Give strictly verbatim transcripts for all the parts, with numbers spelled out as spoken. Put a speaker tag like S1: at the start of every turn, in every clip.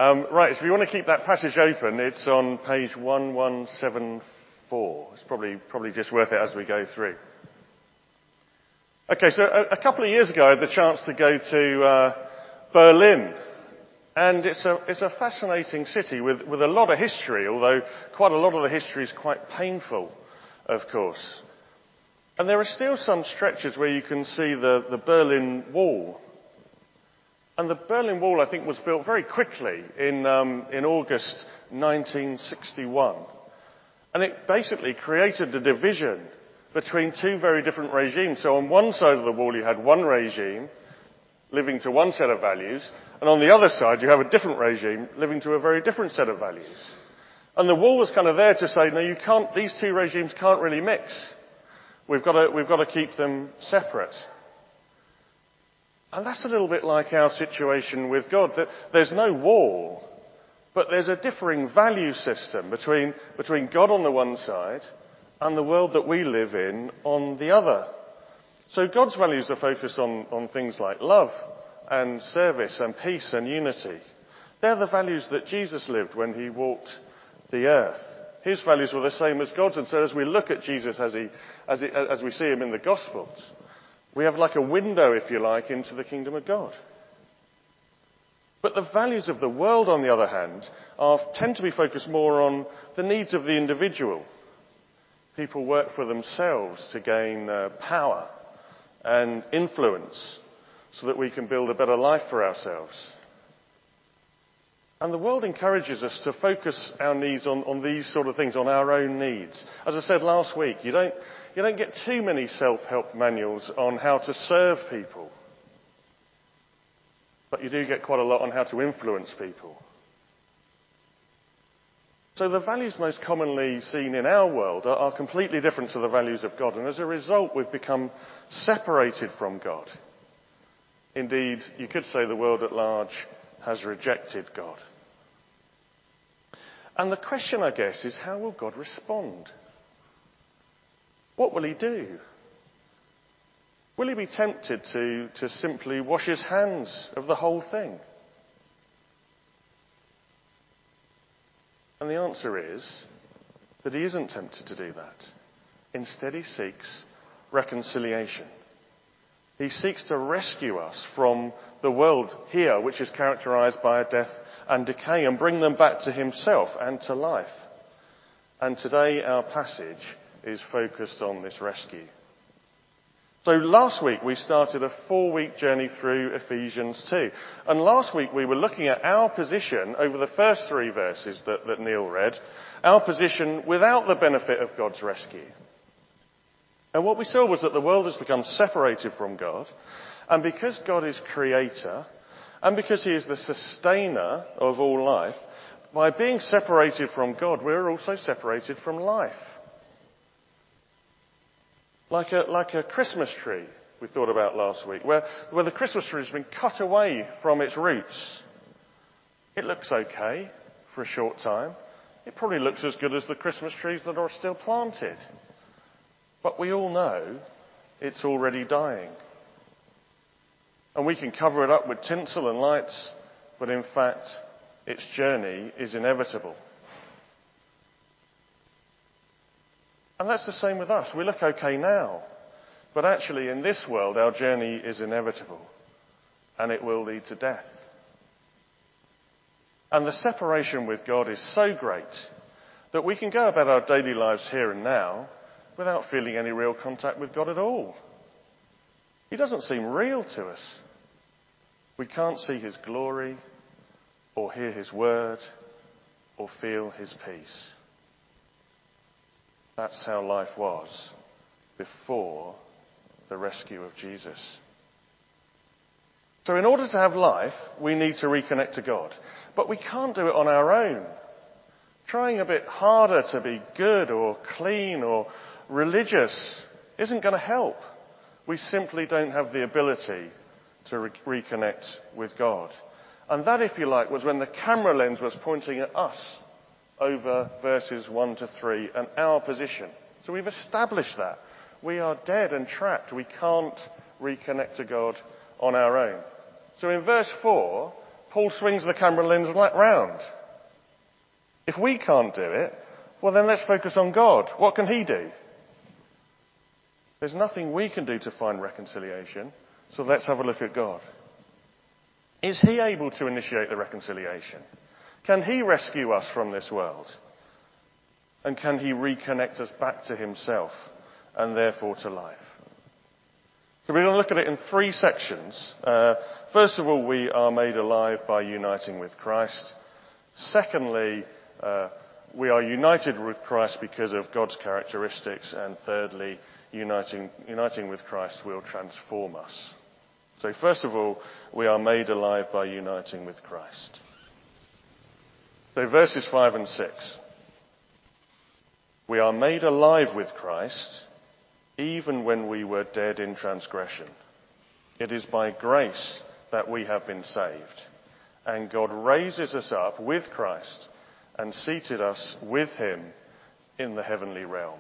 S1: Um, right, so if you want to keep that passage open, it's on page eleven seventy-four. It's probably, probably just worth it as we go through. Okay, so a, a couple of years ago I had the chance to go to uh, Berlin. And it's a, it's a fascinating city with, with a lot of history, although quite a lot of the history is quite painful, of course. And there are still some stretches where you can see the, the Berlin Wall. And the Berlin Wall, I think, was built very quickly in, um, in August nineteen sixty-one. And it basically created a division between two very different regimes. So on one side of the wall you had one regime living to one set of values, and on the other side you have a different regime living to a very different set of values. And the wall was kind of there to say, no, you can't, these two regimes can't really mix. We've got to, we've got to keep them separate. And that's a little bit like our situation with God, that there's no wall, but there's a differing value system between, between God on the one side and the world that we live in on the other. So God's values are focused on, on things like love and service and peace and unity. They're the values that Jesus lived when he walked the earth. His values were the same as God's, and so as we look at Jesus as, he, as, he, as we see him in the Gospels, we have like a window, if you like, into the kingdom of God. But the values of the world, on the other hand, are, tend to be focused more on the needs of the individual. People work for themselves to gain uh, power and influence so that we can build a better life for ourselves. And the world encourages us to focus our needs on, on these sort of things, on our own needs. As I said last week, you don't, you don't get too many self-help manuals on how to serve people. But you do get quite a lot on how to influence people. So the values most commonly seen in our world are, are completely different to the values of God, and as a result we've become separated from God. Indeed, you could say the world at large has rejected God. And the question, I guess, is how will God respond? What will he do? Will he be tempted to, to simply wash his hands of the whole thing? And the answer is that he isn't tempted to do that. Instead, he seeks reconciliation. He seeks to rescue us from the world here, which is characterized by death and decay, and bring them back to himself and to life. And today our passage is focused on this rescue. So last week we started a four-week journey through Ephesians two. And last week we were looking at our position over the first three verses that, that Neil read, our position without the benefit of God's rescue. And what we saw was that the world has become separated from God, and because God is creator, and because he is the sustainer of all life, by being separated from God, we're also separated from life. Like a, like a Christmas tree we thought about last week, where, where the Christmas tree has been cut away from its roots. It looks okay for a short time. It probably looks as good as the Christmas trees that are still planted. But we all know it's already dying. And we can cover it up with tinsel and lights, but in fact, its journey is inevitable. And that's the same with us. We look okay now, but actually in this world our journey is inevitable, and it will lead to death. And the separation with God is so great that we can go about our daily lives here and now without feeling any real contact with God at all. He doesn't seem real to us. We can't see his glory, or hear his word, or feel his peace. That's how life was before the rescue of Jesus. So in order to have life, we need to reconnect to God. But we can't do it on our own. Trying a bit harder to be good or clean or religious isn't going to help. We simply don't have the ability to re- reconnect with God. And that, if you like, was when the camera lens was pointing at us over verses one to three and our position. So we've established that. We are dead and trapped. We can't reconnect to God on our own. So in verse four, Paul swings the camera lens round. If we can't do it, well then let's focus on God. What can he do? There's nothing we can do to find reconciliation, so let's have a look at God. Is he able to initiate the reconciliation? Can he rescue us from this world? And can he reconnect us back to himself and therefore to life? So we're going to look at it in three sections. Uh, first of all, we are made alive by uniting with Christ. Secondly, uh, we are united with Christ because of God's characteristics. And thirdly, uniting, uniting with Christ will transform us. So first of all, we are made alive by uniting with Christ. So verses five and six. We are made alive with Christ even when we were dead in transgression. It is by grace that we have been saved. And God raises us up with Christ and seated us with him in the heavenly realm.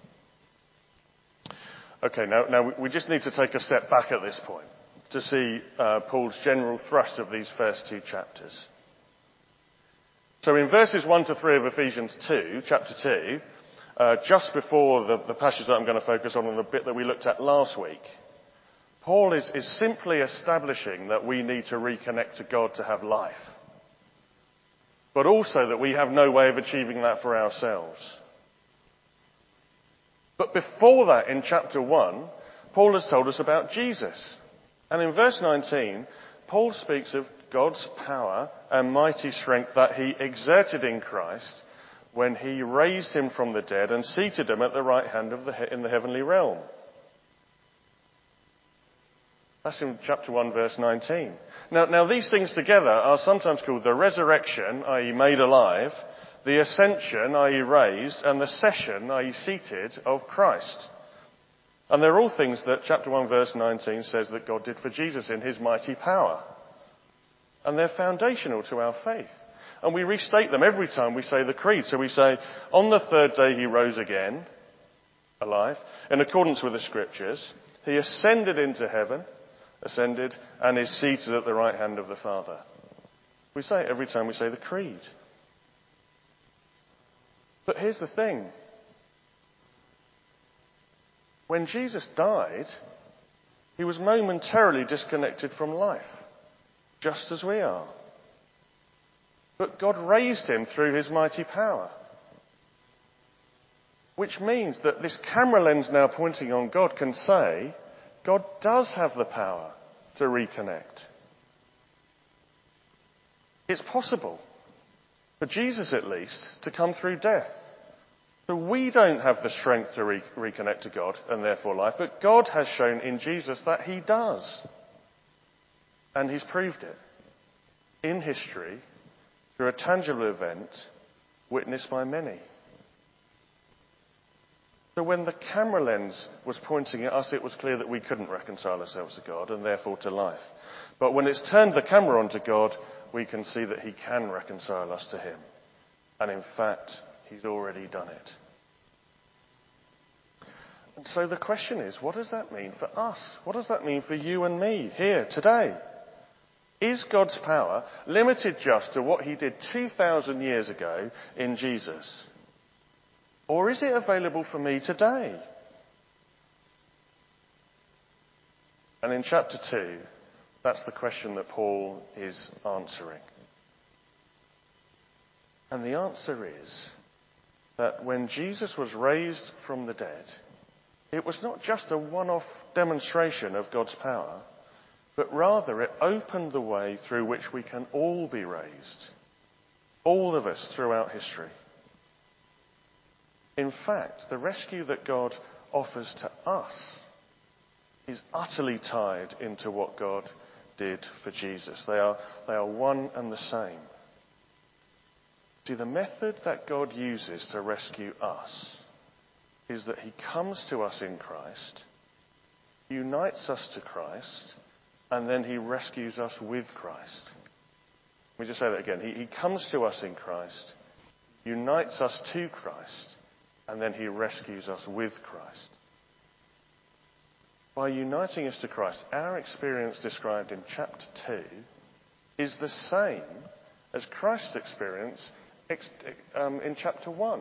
S1: Okay, now, now we just need to take a step back at this point to see uh, Paul's general thrust of these first two chapters. So in verses one to three of Ephesians two, chapter two, uh, just before the, the passage that I'm going to focus on and the bit that we looked at last week, Paul is, is simply establishing that we need to reconnect to God to have life. But also that we have no way of achieving that for ourselves. But before that, in chapter one, Paul has told us about Jesus. And in verse nineteen, Paul speaks of God's power and mighty strength that he exerted in Christ when he raised him from the dead and seated him at the right hand of the, in the heavenly realm. That's in chapter one, verse nineteen. Now, now these things together are sometimes called the resurrection, that is made alive, the ascension, that is raised, and the session, that is seated, of Christ. And they're all things that chapter one, verse nineteen says that God did for Jesus in his mighty power. And they're foundational to our faith. And we restate them every time we say the creed. So we say, on the third day he rose again, alive, in accordance with the scriptures. He ascended into heaven, ascended, and is seated at the right hand of the Father. We say it every time we say the creed. But here's the thing. When Jesus died, he was momentarily disconnected from life, just as we are. But God raised him through his mighty power. Which means that this camera lens now pointing on God can say, God does have the power to reconnect. It's possible, for Jesus at least, to come through death. So we don't have the strength to re- reconnect to God and therefore life, but God has shown in Jesus that he does. And he's proved it in history through a tangible event witnessed by many. So when the camera lens was pointing at us, it was clear that we couldn't reconcile ourselves to God and therefore to life. But when it's turned the camera onto God, we can see that he can reconcile us to him. And in fact, he's already done it. And so the question is, what does that mean for us? What does that mean for you and me here today? Is God's power limited just to what he did two thousand years ago in Jesus? Or is it available for me today? And in chapter two, that's the question that Paul is answering. And the answer is that when Jesus was raised from the dead, it was not just a one-off demonstration of God's power, but rather it opened the way through which we can all be raised. All of us throughout history. In fact, the rescue that God offers to us is utterly tied into what God did for Jesus. They are, they are one and the same. See, the method that God uses to rescue us is that he comes to us in Christ, unites us to Christ, and then he rescues us with Christ. Let me just say that again. He, he comes to us in Christ, unites us to Christ, and then he rescues us with Christ. By uniting us to Christ, our experience described in chapter two is the same as Christ's experience um, in chapter one.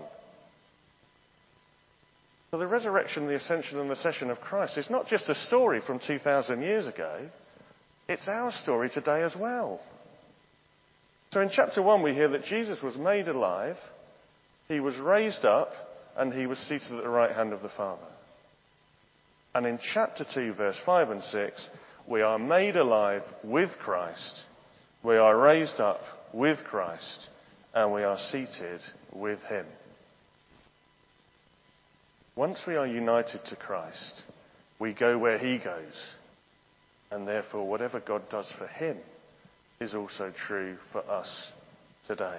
S1: So the resurrection, the ascension and the session of Christ is not just a story from two thousand years ago, it's our story today as well. So in chapter one we hear that Jesus was made alive, he was raised up, and he was seated at the right hand of the Father. And in chapter two, verse five and six, we are made alive with Christ, we are raised up with Christ, and we are seated with him. Once we are united to Christ, we go where he goes, and therefore whatever God does for him is also true for us today.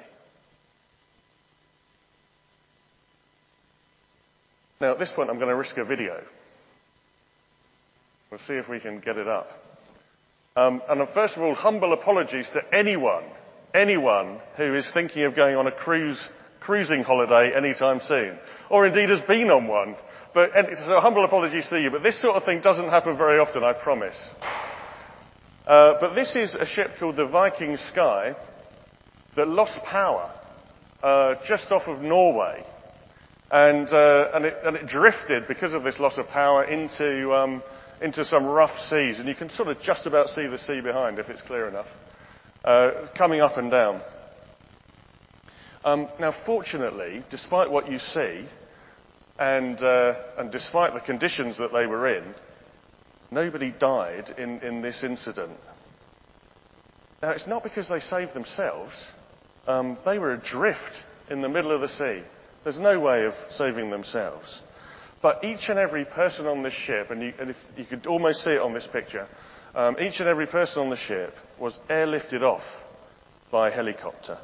S1: Now at this point I'm going to risk a video. We'll see if we can get it up. Um, and first of all, humble apologies to anyone, anyone who is thinking of going on a cruise, cruising holiday anytime soon, or indeed has been on one. But so humble apologies to you. But this sort of thing doesn't happen very often, I promise. Uh, but this is a ship called the Viking Sky that lost power uh, just off of Norway, and uh, and, it, and it drifted because of this loss of power into. Um, into some rough seas, and you can sort of just about see the sea behind if it's clear enough, uh, coming up and down. Um, now, fortunately, despite what you see, and, uh, and despite the conditions that they were in, nobody died in, in this incident. Now, it's not because they saved themselves. Um, they were adrift in the middle of the sea. There's no way of saving themselves. But each and every person on this ship, and you, and if, you could almost see it on this picture, um, each and every person on the ship was airlifted off by helicopter.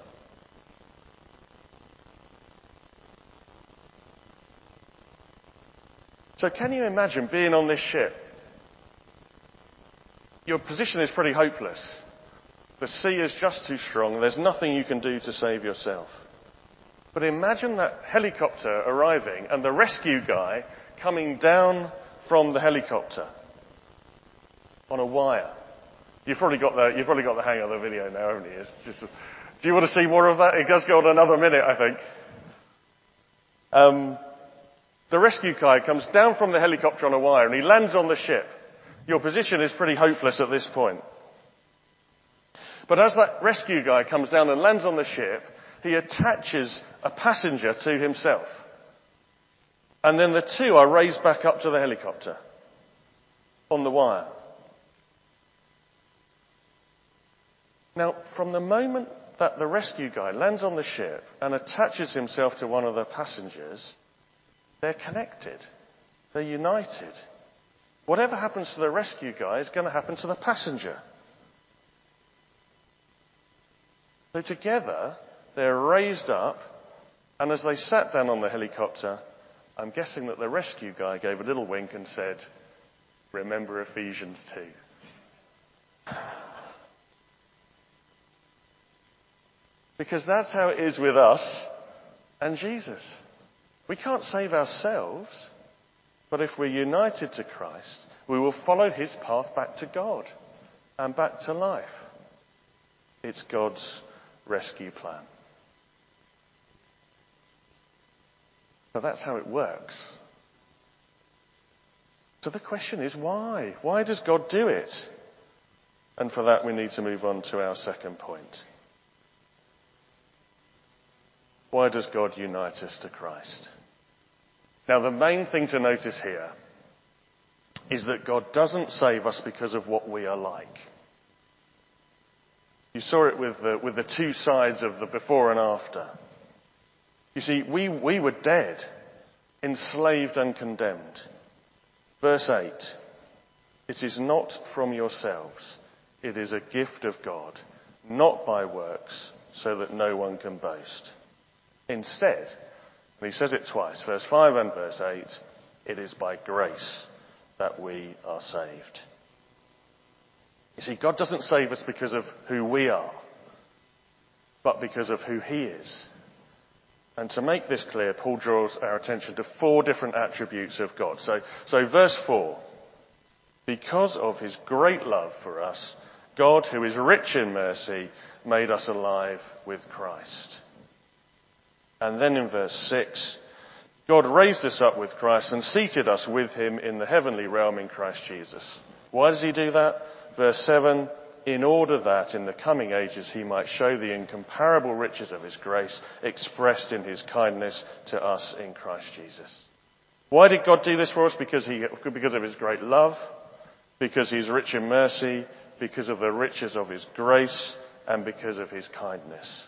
S1: So can you imagine being on this ship? Your position is pretty hopeless. The sea is just too strong. There's nothing you can do to save yourself. But imagine that helicopter arriving and the rescue guy coming down from the helicopter on a wire. You've probably got the, you've probably got the hang of the video now, haven't you? It's just, do you want to see more of that? It does go on another minute, I think. Um, the rescue guy comes down from the helicopter on a wire and he lands on the ship. Your position is pretty hopeless at this point. But as that rescue guy comes down and lands on the ship, he attaches a passenger to himself. And then the two are raised back up to the helicopter on the wire. Now, from the moment that the rescue guy lands on the ship and attaches himself to one of the passengers, they're connected. They're united. Whatever happens to the rescue guy is going to happen to the passenger. So together, they're raised up, and as they sat down on the helicopter, I'm guessing that the rescue guy gave a little wink and said, "Remember Ephesians two." Because that's how it is with us and Jesus. We can't save ourselves, but if we're united to Christ, we will follow his path back to God and back to life. It's God's rescue plan. So that's how it works. So the question is why? Why does God do it? And for that we need to move on to our second point. Why does God unite us to Christ? Now the main thing to notice here is that God doesn't save us because of what we are like. You saw it with the, with the two sides of the before and after. You see, we, we were dead, enslaved and condemned. Verse eight, it is not from yourselves, it is a gift of God, not by works, so that no one can boast. Instead, and he says it twice, verse five and verse eight, it is by grace that we are saved. You see, God doesn't save us because of who we are, but because of who he is. And to make this clear, Paul draws our attention to four different attributes of God. So, so verse four, because of his great love for us, God, who is rich in mercy, made us alive with Christ. And then in verse six, God raised us up with Christ and seated us with him in the heavenly realm in Christ Jesus. Why does he do that? Verse seven, in order that in the coming ages he might show the incomparable riches of his grace expressed in his kindness to us in Christ Jesus. Why did God do this for us? Because he, because of his great love, because he's rich in mercy, because of the riches of his grace, and because of his kindness.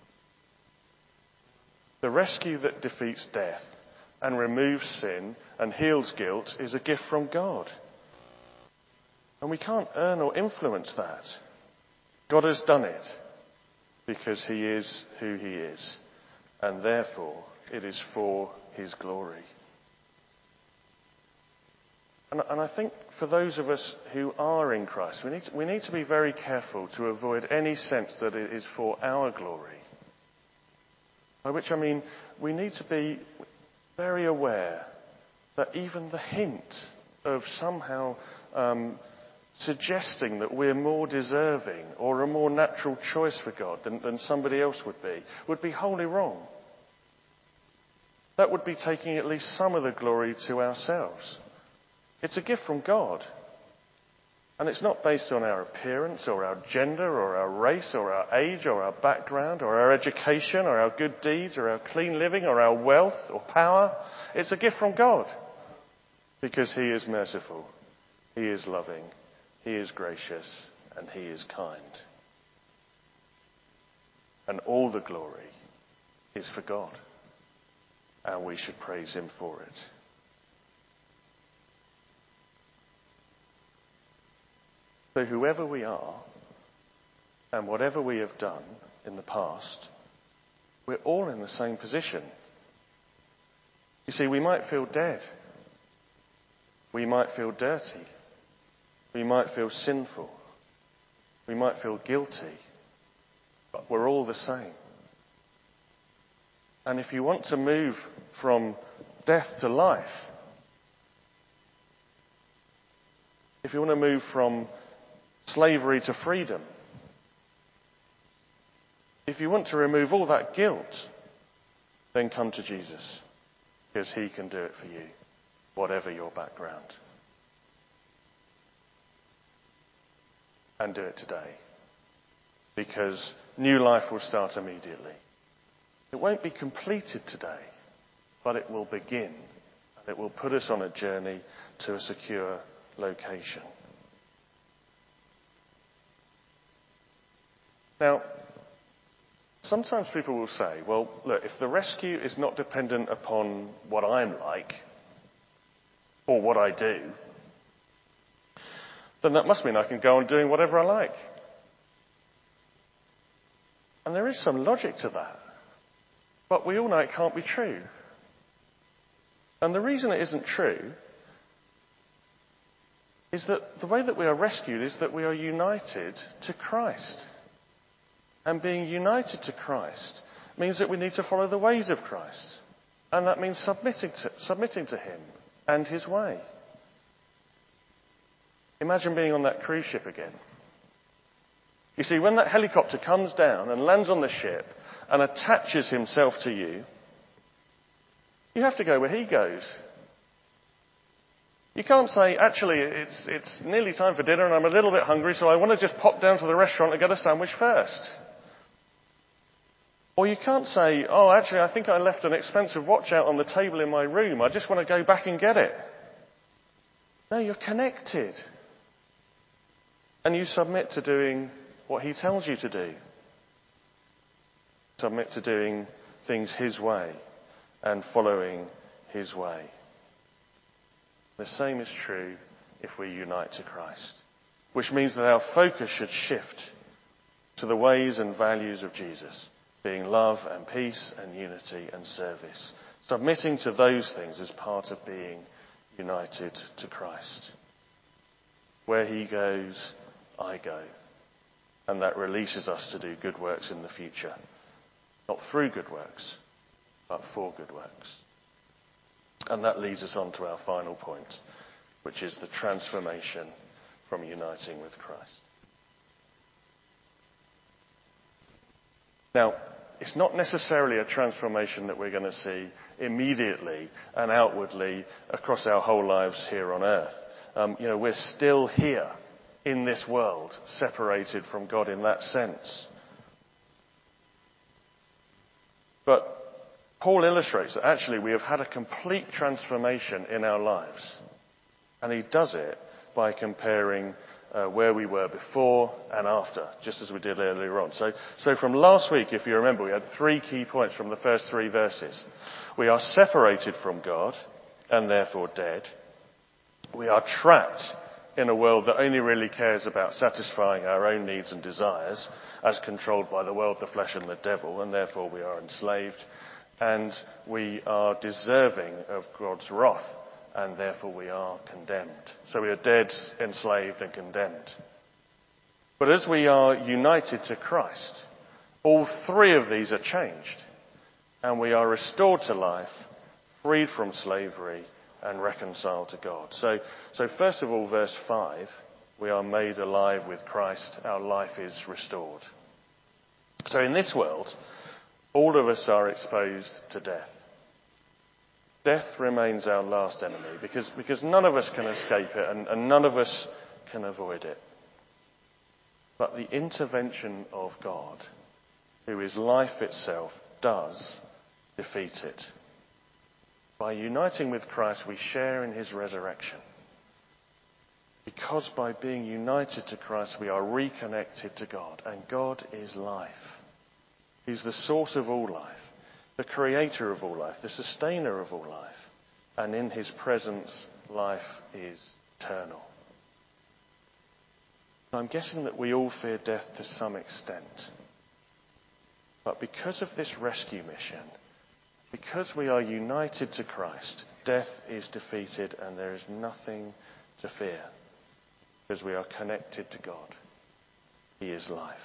S1: The rescue that defeats death and removes sin and heals guilt is a gift from God. And we can't earn or influence that. God has done it because he is who he is, and therefore it is for his glory. And, and I think for those of us who are in Christ, we need, to, we need to be very careful to avoid any sense that it is for our glory. By which I mean, we need to be very aware that even the hint of somehow um, suggesting that we're more deserving or a more natural choice for God than, than somebody else would be, would be wholly wrong. That would be taking at least some of the glory to ourselves. It's a gift from God. And it's not based on our appearance or our gender or our race or our age or our background or our education or our good deeds or our clean living or our wealth or power. It's a gift from God because he is merciful, he is loving, he is gracious, and he is kind. And all the glory is for God, and we should praise him for it. So whoever we are, and whatever we have done in the past, we're all in the same position. You see, we might feel dead. We might feel dirty. We might feel sinful. We might feel guilty. But we're all the same. And if you want to move from death to life, if you want to move from slavery to freedom, if you want to remove all that guilt, then come to Jesus, because he can do it for you, whatever your background. And do it today, because new life will start immediately. It won't be completed today, but it will begin, and it will put us on a journey to a secure location. Now, sometimes people will say, well, look, if the rescue is not dependent upon what I'm like or what I do, then that must mean I can go on doing whatever I like. And there is some logic to that. But we all know it can't be true. And the reason it isn't true is that the way that we are rescued is that we are united to Christ. And being united to Christ means that we need to follow the ways of Christ. And that means submitting to, submitting to him and his way. Imagine being on that cruise ship again. You see, when that helicopter comes down and lands on the ship and attaches himself to you, you have to go where he goes. You can't say, actually, it's, it's nearly time for dinner and I'm a little bit hungry, so I want to just pop down to the restaurant and get a sandwich first. Or you can't say, oh, actually, I think I left an expensive watch out on the table in my room. I just want to go back and get it. No, you're connected. And you submit to doing what he tells you to do. Submit to doing things his way and following his way. The same is true if we unite to Christ, which means that our focus should shift to the ways and values of Jesus, being love and peace and unity and service. Submitting to those things is part of being united to Christ. Where he goes, I go. And that releases us to do good works in the future. Not through good works, but for good works. And that leads us on to our final point, which is the transformation from uniting with Christ. Now, it's not necessarily a transformation that we're going to see immediately and outwardly across our whole lives here on earth. Um, you know, we're still here in this world, separated from God in that sense. But Paul illustrates that actually we have had a complete transformation in our lives. And he does it by comparing uh, where we were before and after, just as we did earlier on. So, so from last week, if you remember, we had three key points from the first three verses. We are separated from God and therefore dead. We are trapped in a world that only really cares about satisfying our own needs and desires, as controlled by the world, the flesh and the devil, and therefore we are enslaved. And we are deserving of God's wrath, and therefore we are condemned. So we are dead, enslaved and condemned. But as we are united to Christ, all three of these are changed, and we are restored to life, freed from slavery and reconciled to God. So, so first of all, verse five, we are made alive with Christ. Our life is restored. So in this world, all of us are exposed to death. Death remains our last enemy because, because none of us can escape it and, and none of us can avoid it. But the intervention of God, who is life itself, does defeat it. By uniting with Christ, we share in his resurrection. Because by being united to Christ, we are reconnected to God. And God is life. He's the source of all life, the creator of all life, the sustainer of all life. And in his presence, life is eternal. I'm guessing that we all fear death to some extent. But because of this rescue mission, because we are united to Christ, death is defeated and there is nothing to fear. Because we are connected to God. He is life.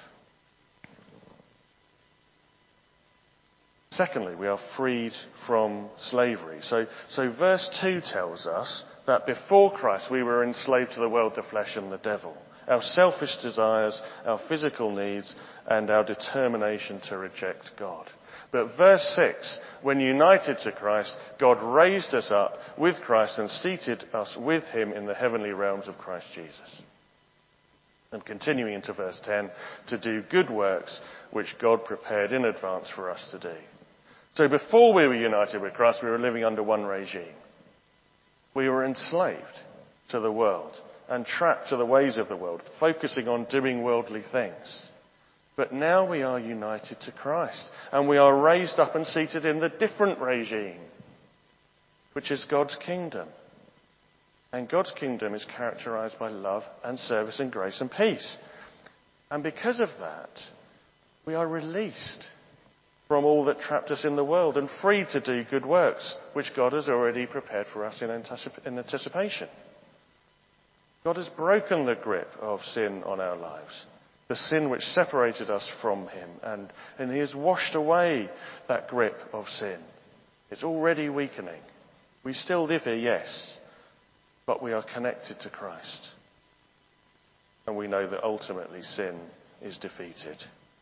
S1: Secondly, we are freed from slavery. So, so verse two tells us that before Christ we were enslaved to the world, the flesh and the devil. Our selfish desires, our physical needs and our determination to reject God. But verse six, when united to Christ, God raised us up with Christ and seated us with him in the heavenly realms of Christ Jesus. And continuing into verse ten, to do good works which God prepared in advance for us to do. So before we were united with Christ, we were living under one regime. We were enslaved to the world and trapped to the ways of the world, focusing on doing worldly things. But now we are united to Christ and we are raised up and seated in the different regime, which is God's kingdom. And God's kingdom is characterized by love and service and grace and peace. And because of that, we are released from all that trapped us in the world and free to do good works, which God has already prepared for us in anticipation. God has broken the grip of sin on our lives, the sin which separated us from him, and, and he has washed away that grip of sin. It's already weakening. We still live here, yes, but we are connected to Christ. And we know that ultimately sin is defeated.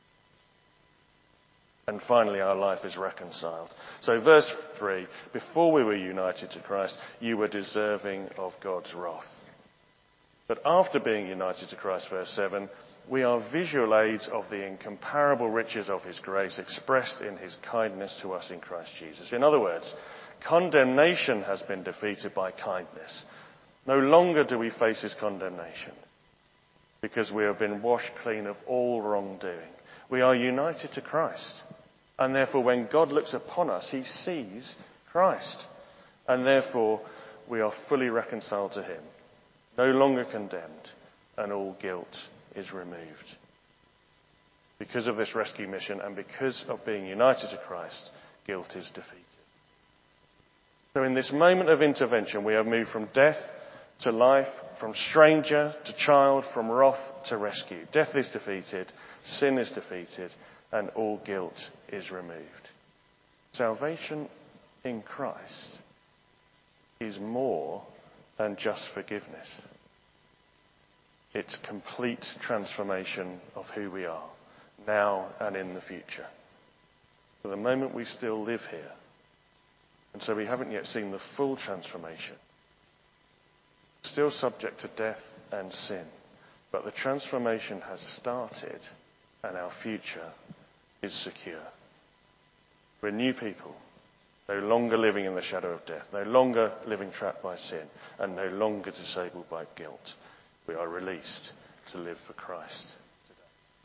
S1: And finally, our life is reconciled. So verse three, before we were united to Christ, you were deserving of God's wrath. But after being united to Christ, verse seven, we are visual aids of the incomparable riches of his grace expressed in his kindness to us in Christ Jesus. In other words, condemnation has been defeated by kindness. No longer do we face his condemnation because we have been washed clean of all wrongdoing. We are united to Christ. And therefore, when God looks upon us, he sees Christ. And therefore, we are fully reconciled to him, no longer condemned, and all guilt is removed. Because of this rescue mission and because of being united to Christ, guilt is defeated. So in this moment of intervention, we have moved from death to life, from stranger to child, from wrath to rescue. Death is defeated, sin is defeated, and all guilt is removed. Salvation in Christ is more than just forgiveness. It's complete transformation of who we are. now and in the future. For the moment we still live here. And so we haven't yet seen the full transformation. Still subject to death and sin. But the transformation has started and our future is secure. We're new people, no longer living in the shadow of death, no longer living trapped by sin, and no longer disabled by guilt. We are released to live for Christ today.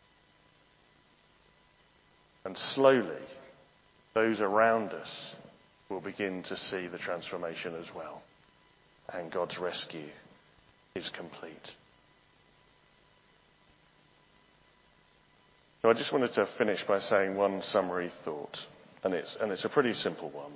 S1: And slowly, those around us will begin to see the transformation as well. And God's rescue is complete. So I just wanted to finish by saying one summary thought, and it's, and it's a pretty simple one.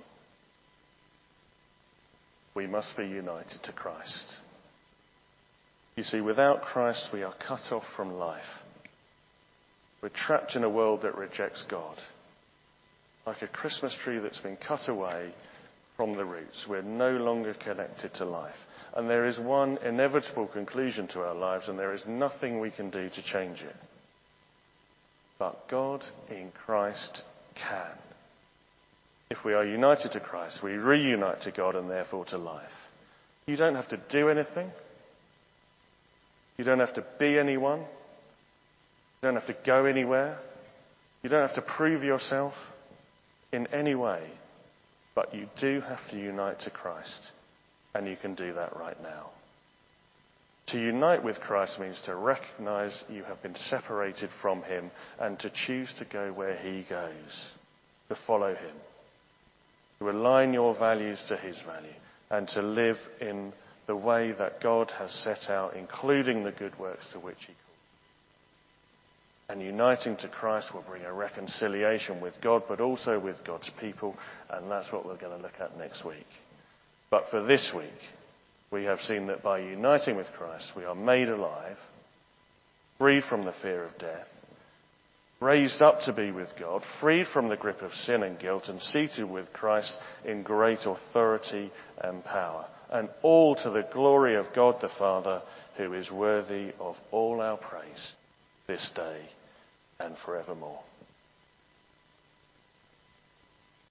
S1: We must be united to Christ. You see, without Christ we are cut off from life. We're trapped in a world that rejects God. Like a Christmas tree that's been cut away from the roots. We're no longer connected to life. And there is one inevitable conclusion to our lives, and there is nothing we can do to change it. But God in Christ can. If we are united to Christ, we reunite to God and therefore to life. You don't have to do anything. You don't have to be anyone. You don't have to go anywhere. You don't have to prove yourself in any way. But you do have to unite to Christ. And you can do that right now. To unite with Christ means to recognize you have been separated from him and to choose to go where he goes, to follow him, to align your values to his value and to live in the way that God has set out, including the good works to which he calls. And uniting to Christ will bring a reconciliation with God, but also with God's people, and that's what we're going to look at next week. But for this week, we have seen that by uniting with Christ, we are made alive, freed from the fear of death, raised up to be with God, freed from the grip of sin and guilt, and seated with Christ in great authority and power. And all to the glory of God the Father, who is worthy of all our praise this day and forevermore.